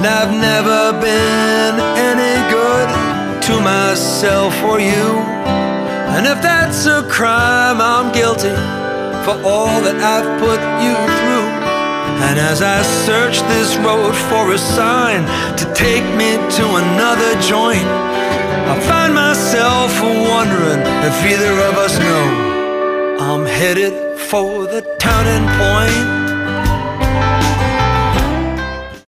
I've never been any good to myself or you. And if that's a crime, I'm guilty for all that I've put you through. And as I search this road for a sign to take me to another joint, I find myself wondering if either of us know I'm headed for the turning point.